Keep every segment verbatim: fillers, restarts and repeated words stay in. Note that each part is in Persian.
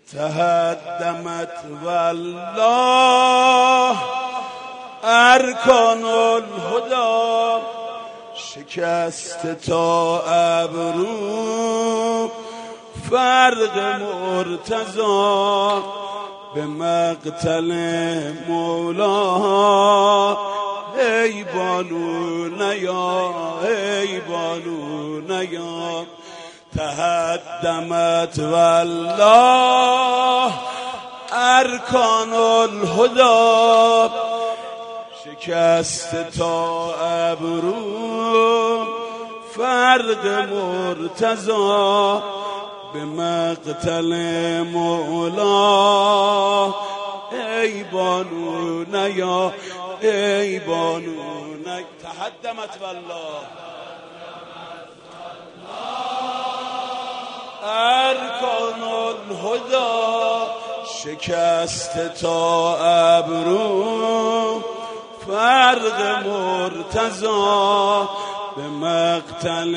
تهدمت والله ارکان الهدی، شکست تا ابرو فرق مرتضی، به مقتل مولا ای بانو نیا، ای بانو نیا. تهدمت والله ارکان الهدی، شکست تا ابرو فرق مرتضی، به مقتل مولا ای بانو نیا، ای بانو نیا. تهدمت والله ارکان الهدی، شکست تا ابرو فرق مرتضی، به مقتل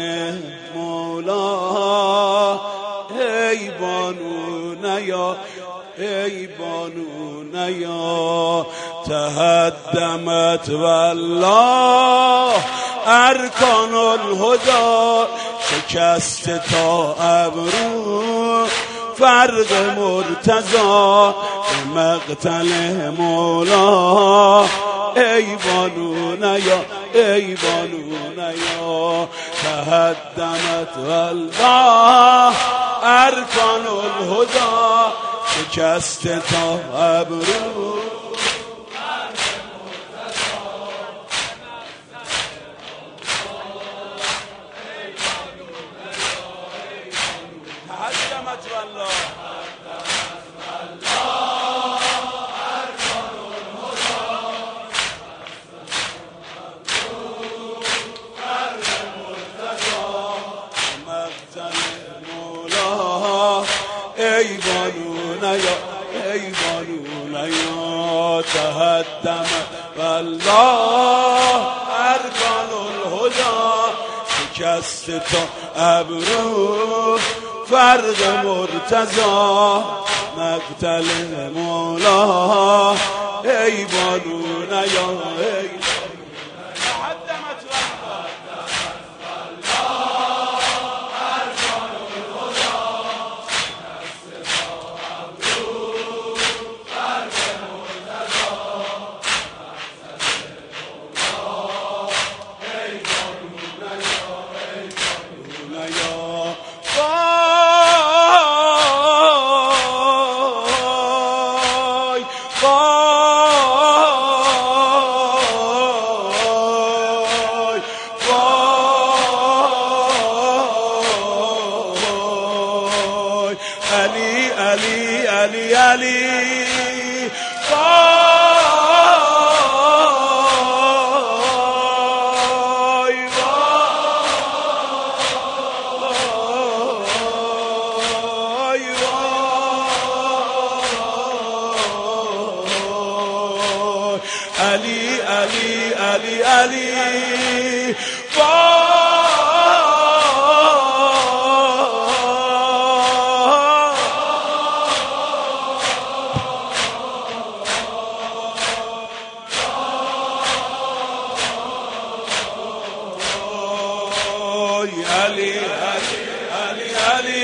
مولا ای بانو نیا، ای بانو نیا. تهدمت والله ارکان الهدی، شکست تا ابرو فرق مرتضی، به مقتل مولا ای بانو نیا، ای بانو نیا. تهدمت والله ارکان الهدی، شکست تا ابرو ای بانو نیا، ای بانو نیا. تهدمت والله ارکان الهدی، شکست تا ابرو فرق مرتضی، مقتل مولا ای بانو نیا، ای علی علی علی علی وای وای وای علی علی علی علی علی علی علی علی.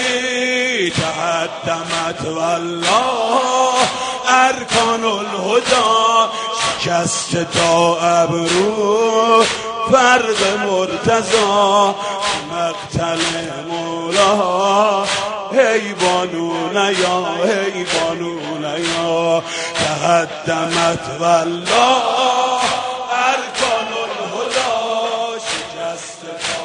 تهدمت والله ارکان الهدی، شکست تا ابرو فرق مرتضی، مقتل مولا ای بانو نیا، ای بانو نیا. تهدمت والله ارکان الهدی، شکست تا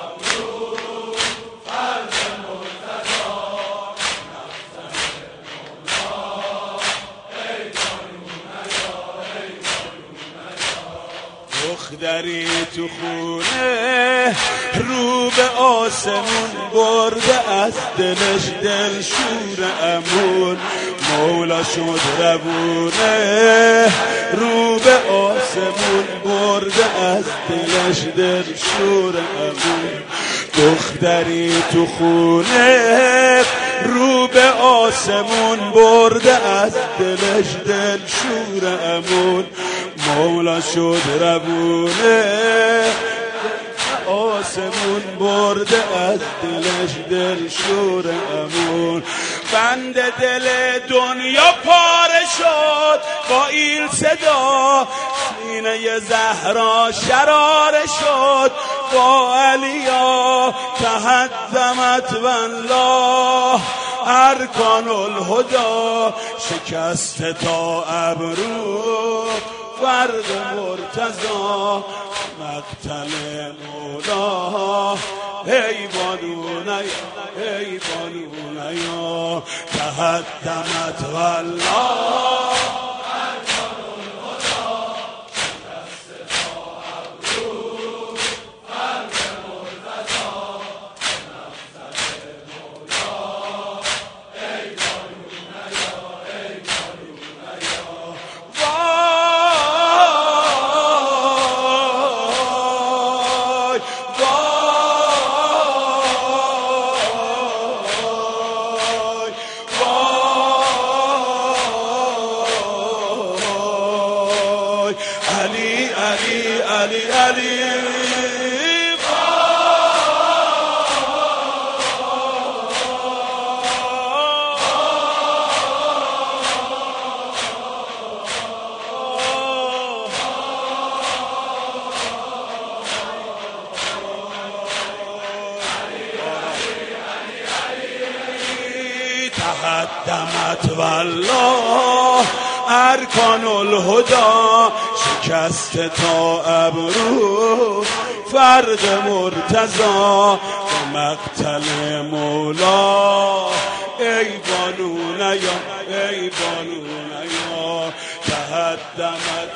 دختری تو خونه رو به آسمون برده، از دلش دل شور امون، مولا شد روونه رو به آسمون برده، از دلش دل شور امون. دختری تو خونه رو به آسمون برده از دلش دل شور امون مولا شد روونه آسمون برده از دلش دل شور امون بند دل دنیا پاره شد با این صدا سینه زهرا شراره شد با علیا تهدمت والله ارکان الهدا شکست تا ابرو فرد مرتضی مقتل مولا ای بانونه ای بانونه تهدمت والله علی علی علی علی تهدمت والله ارکان الهدا شکست تا ابرو فرد مرتضی و مقتل مولا ای بانونه یا ای بانونه یا تهدمت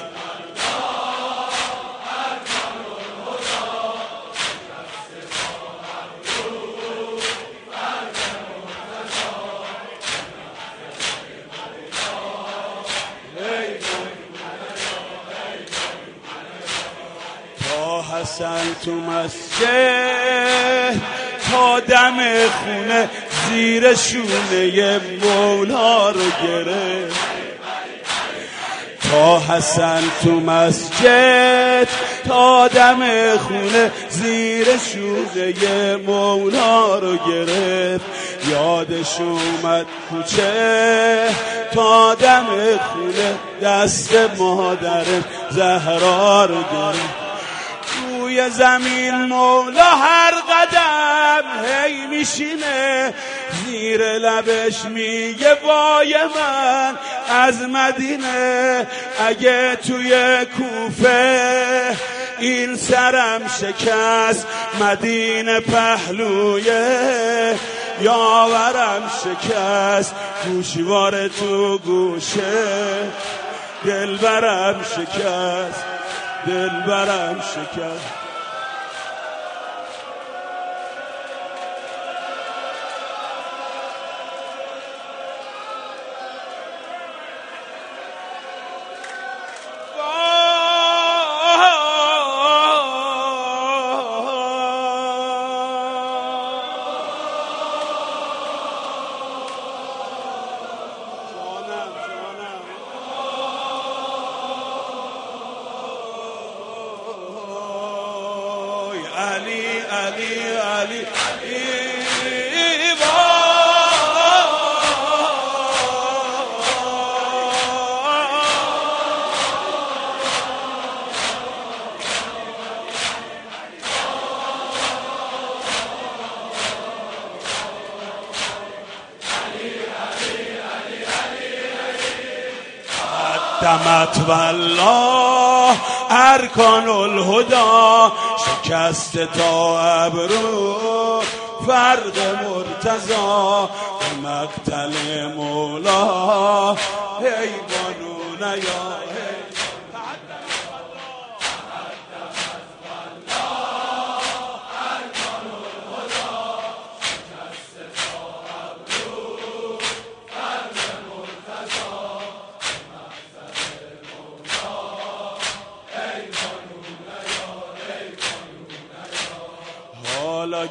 حسن تو مسجد تا دم خونه زیر شونه مولا رو گرفت تا حسن تو مسجد تا دم خونه زیر شونه مولا رو گرفت یادش اومد کوچه تا دم خونه دست مادر زهرا رو گرفت روی زمین مولا هر قدم هی میشینه زیر لبش میگه وای من از مدینه اگه توی کوفه این سرم شکست مدینه پهلویه یاورم شکست گوشوار تو گوشه دلبرم شکست دلبرم شکست علی علی علی علی دمت والله ارکان الهدا شکست تا ابرو فرد مرتضی مقتل مولا ای بانونه یا حالا